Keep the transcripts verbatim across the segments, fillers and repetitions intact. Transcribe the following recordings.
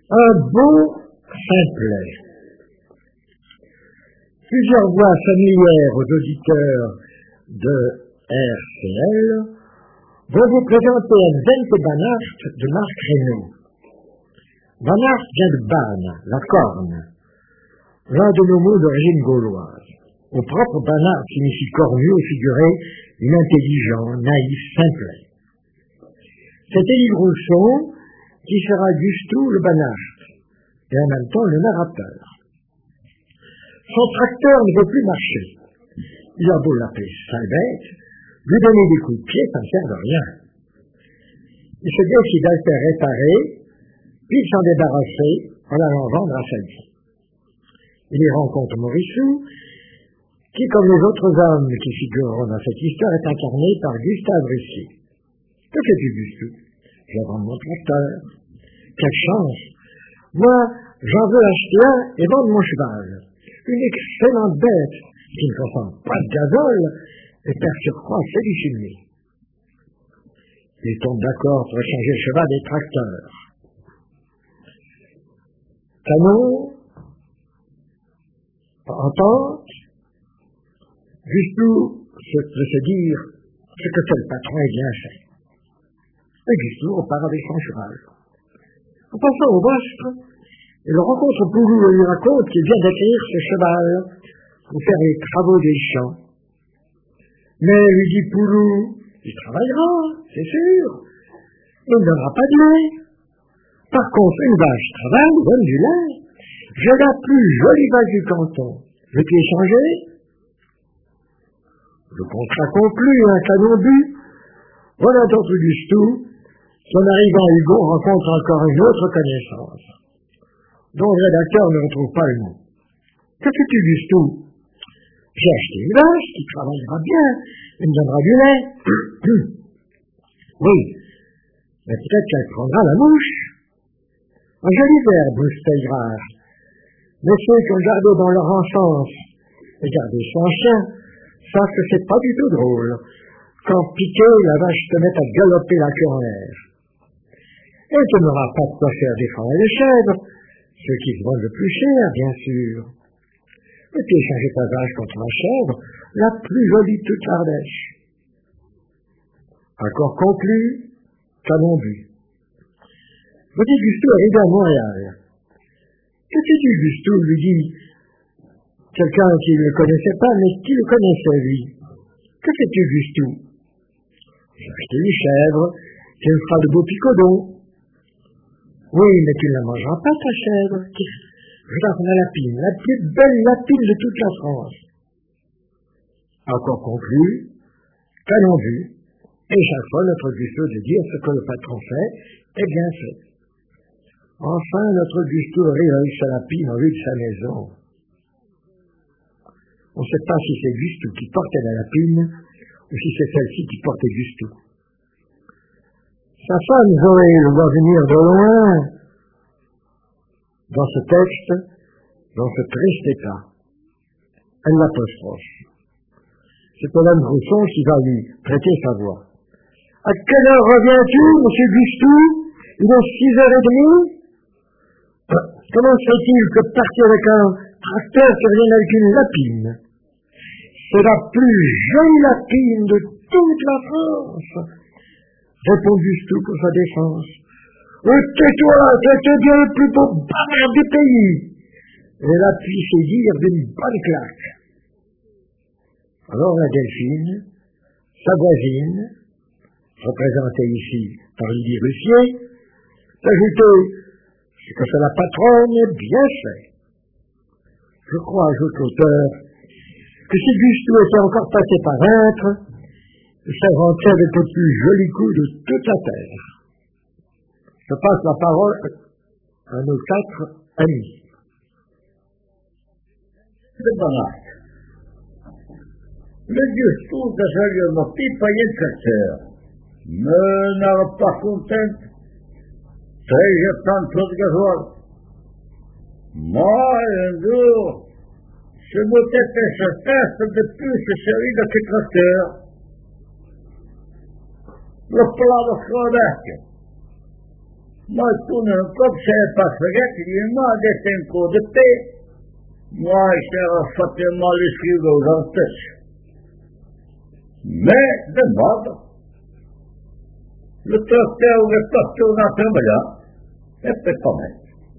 Un beau simplet. Plusieurs voix familières aux auditeurs de R C L vont vous présenter un Bente Bannaert de Marc Reynaud. Bannaert vient de Banne, la corne, l'un de nos mots d'origine gauloise. Au propre, Bannaert signifie cornu et figurer l'intelligent, naïf, simplet. C'est Élie Rousson qui sera Gustou le Bannaert, et en même temps le narrateur. Son tracteur ne veut plus marcher. Il a beau l'appeler sale bête, lui donner des coups de pied, ça ne sert de rien. Il se décide à le faire réparer, puis de s'en débarrasser en allant vendre à sa vie. Il y rencontre Morissou, qui, comme les autres hommes qui figureront dans cette histoire, est incarné par Gustave Russier. Que fais-tu, Gustou? Je vais vendre mon tracteur. Quelle chance! Moi, j'en veux acheter un et vendre mon cheval. Une excellente bête qui ne consomme pas de gazole et par surcroît fait du fumier. Ils tombent d'accord pour échanger le cheval des tracteurs. Canon, entente, Gustou se peut se dire ce que fait le patron est bien fait. Et Gustou repart avec son cheval. En passant au Bostre, il rencontre Poulou et lui raconte qu'il vient d'acquérir ce cheval pour faire les travaux des champs. Mais lui dit Poulou, il travaillera, c'est sûr, il ne donnera pas de lait. Par contre, une vache travaille, donne du lait. J'ai la plus jolie vache du canton. Veux-tu échanger? Le contrat conclu, un canon bu. Voilà donc Gustou, qui en arrivant à Hugo rencontre encore une autre connaissance, dont le rédacteur ne retrouve pas le mot. Que fais-tu, Gustou? J'ai acheté une vache qui travaillera bien, elle me donnera du lait. Oui, mais peut-être qu'elle prendra la mouche. Un joli verbe, c'est rare. Mais ceux qui ont gardé dans leur enfance et gardé son chien savent que c'est pas du tout drôle quand piqué, la vache se met à galoper la queue en l'air. Et tu n'auras pas de quoi faire défendre les chèvres, ceux qui se vendent le plus cher, bien sûr. Et tu échanger ta vache contre la chèvre, la plus jolie de toute l'Ardèche. Accord conclu, canon bu. Petit Gustou arrivé à Montréal. Que fais-tu, Gustou, lui dit quelqu'un qui ne le connaissait pas, mais qui le connaissait, lui. Que fais-tu, Gustou? J'ai acheté une chèvre, qui me fera de beaux picodons. Oui, mais tu ne la mangeras pas, ta chèvre. Regarde ma lapine, la plus belle lapine de toute la France. Encore conclu, canon vu, et chaque fois notre Gustou de dire ce que le patron fait est bien fait. Enfin, notre Gustou arrive avec sa lapine en vue de sa maison. On ne sait pas si c'est Gustou qui portait la lapine ou si c'est celle-ci qui portait Gustou. Sa femme Zoé le voit venir de loin dans ce texte, dans ce triste état. Elle l'apostrophe. C'est Hélène Rousson qui va lui prêter sa voix. À quelle heure reviens-tu, monsieur Gustou? Il est six heures trente. Comment se fait-il que partir avec un tracteur qui revient avec une lapine? C'est la plus jolie lapine de toute la France, répond Gustou pour sa défense. Et tais-toi, t'es bien le plus beau bavard du pays. Et la puis saisir d'une bonne claque. Alors la Delphine, sa voisine, représentée ici par Lydie Russier, s'ajoutait ce que c'est la patronne est bien fait. Je crois, ajoute l'auteur, que si Gustou était encore passé par être, il serait rentré avec le plus joli coup de toute la terre. Je passe la parole à nos quatre amis. Le Bannaert. Le Gustou déjà lui m'a payé le tracteur, mais n'avait pas content. C'est je prends trop de gasoil. Moi, un jour, je m'étais fait ce test de plus celui de ce tracteur. Le plat de Frobec. Moi, tout le monde, comme c'est pas fait, il y a moi, des tempos de paix. Moi, j'étais facilement l'esprit aux antèches. Mais, de mode, le tracteur ou le tracteur n'a pas là, c'est pas quand même.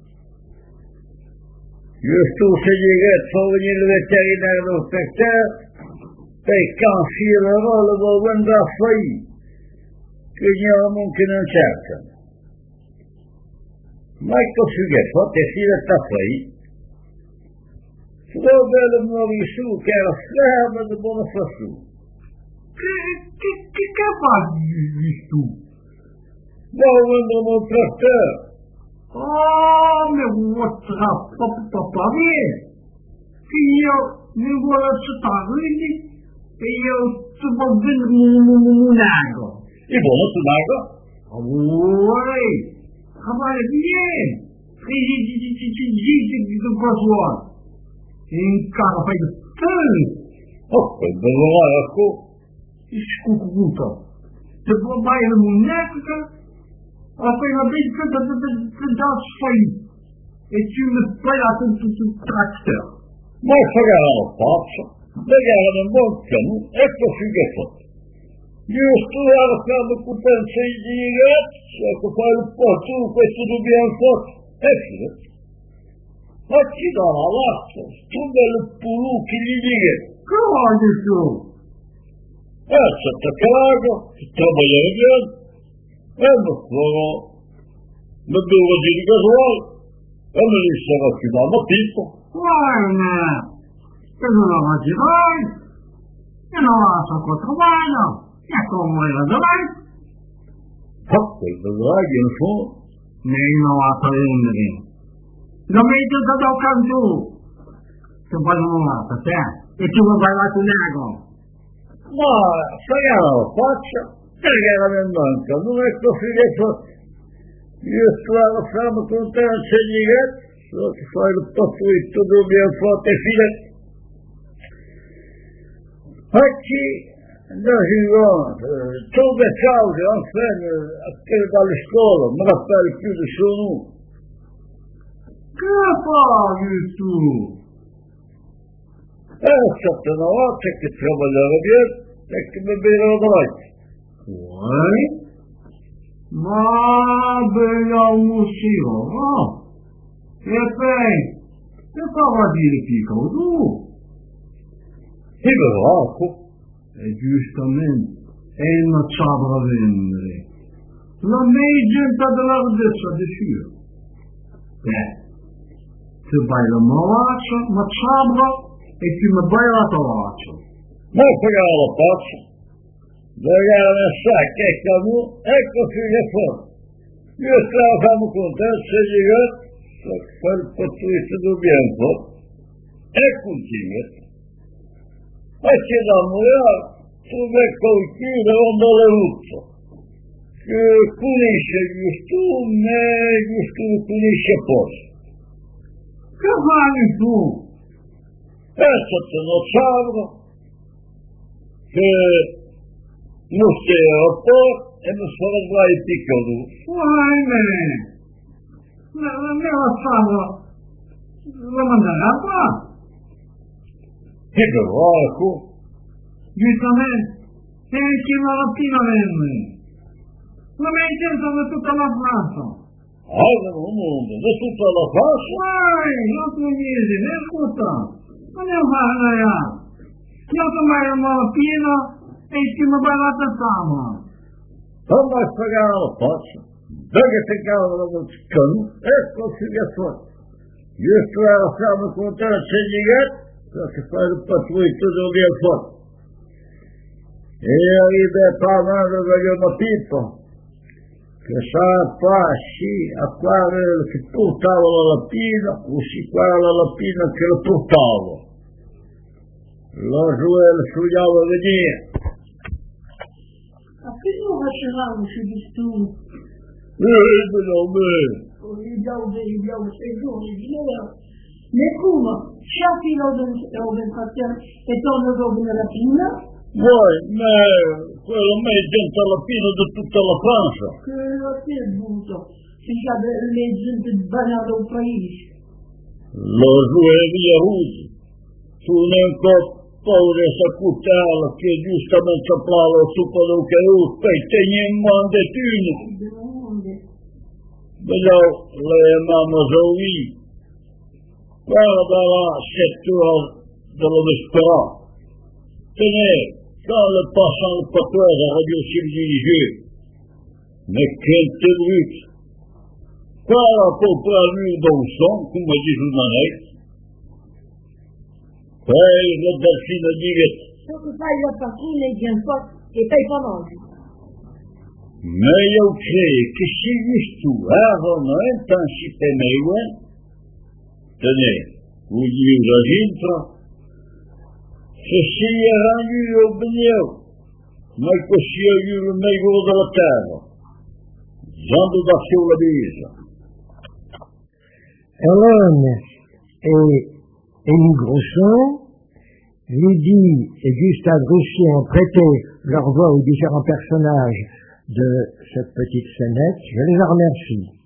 Juste où se dirait, il faut venir le vétérinaire de l'inspecteur, et quand il le rôle, il va vendre la feuille, que n'y a un monde qui n'en cherche. Ma ecco Fughetto, che si resta qui, dove il Mauricio che era fermo di buona fassù. Che, che, che, che fai tu? Ma quando non trattare. Oh, mi vuoi trattare papà mia? Che io mi vuole accettare, quindi, e io ti voglio vendere un nago. E buono tu nago? Oh, Come viene? Di cosa? In cara fai il te. Oh, quel bello ecco. Scucuto. Se vuoi mai la muñeca, appena vinto da fai. E ci sparato tutto il tractor. Ma pagare la faccia, pagare un buon piano, ecco Fughetto. Io sto alla cama con pensa di ragazzi, ecco fare un po' tu, questo dobbiamo fare, e fine. Ma ci dà la lascia, tu del pulu che gli dice. Che voglio tu? Eh, sotto calago, ti trovo gli ragazzi, e mi sono, mi devo dire che vuoi, e mi dissero fino alla pippa. Guarda, che non la mangerai, e non la so cosa trovare. E come la dovrai? Oh, quel dovrai, in fondo. Meno a prendere. Non mi dico da canto. Se poi non la fa te. E tu mi vai là con l'ago. Ma, pagare la faccia, pagare la manca, non è così che fa. Io sto alla fama con te, non c'è niente, so che fai il pattuito, dobbiamo fare fine. Oggi, no, si va, tutte le cause, enfin, a quelle dalle scuole, non rappelle più nessuno. Che fai tu? Eh, sotto una volta che trovo la rabietta e che mi vedo davanti. Vuoi? Ma vediamo un museo, no? E poi, che stava a dire piccolo tu? E vedo, e giustamente, è una ciabra vendere. La gente della rodessa di Scio. Eh, se vai la malaccia, ma ciabra, e se mi vai la talaccia. Ma pagare la faccia, pagare la sacca e camu, ecco che fa. Io stavo facendo con te, se llega, so che fare il pattuito dobbiamo fare, e continua. E che da morire, tu mi colpire onda la ruzza, che punisce giusto me, giusto punisce poi. Che fai tu? E sotto uno ciavro, che non stai a po' e non sono guai piccolo. Guai me! La mia ciavra, la mandare a qua? Che grosso! Giustamente, e che malattia venne? La mia gente da tutta la Francia. Ah, nel mondo, da tutta la Francia? Vai, non tu dici, ne ascolta. Non ne fare ya. Io ti mai la malattia e ti mi vai la testama. Non vai pagare la faccia. Perché ti cavo la mozzicano, ecco che fa. Io sto alla fama con te, c'è gli che fare il pattuito dobbiamo fare. E arriva parlando degli pippo, che sa passi a fare che portava la lapina, o si fare la lapina che lo portava. Lo giù e lo studiava a venire. A che non facevamo se di tu? Eh, non me. Abbiamo abbiamo sei giorni di loro. Nessuno, sciaffino dell'orientazione e torno dopo nella pinna? Vuoi, ma quello me è gente alla fine di tutta la Francia. Che la che butto. si j'avais les yeux de bonheur au país. Lo Joelha Rude, tu nem por essa cutela que justamente aplaude o super do que eu tenho em mão de tudo. Melhor, leemos a ouvir. Guarda lá, setor de l'Espérance. Tenez, quand le passant le porteur a radio civilisé, mais quel lutte! Qual a população do som, como diz o Mané? Qual a vacina direta? Só que faz a vacina e vem só e tem para nós. Mas eu creio que se isto realmente se temeia, tenez, o livro entra, se se arrange o pneu, mas que se arrange o meio da terra, dando da sua vida. Hélène et Élie Grosson, Lydie et Gustave Roussy ont prêté leur voix aux différents personnages de cette petite scénette. Je les en remercie.